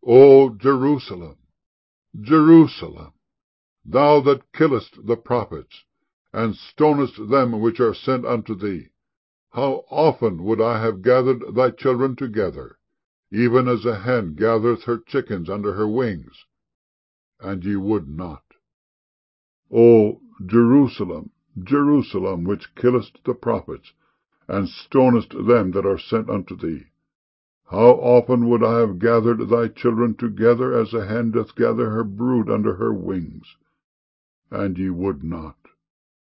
O Jerusalem, Jerusalem, thou that killest the prophets, and stonest them which are sent unto thee, how often would I have gathered thy children together, even as a hen gathereth her chickens under her wings, and ye would not. O Jerusalem, Jerusalem, which killest the prophets, and stonest them that are sent unto thee, how often would I have gathered thy children together, as a hen doth gather her brood under her wings, and ye would not.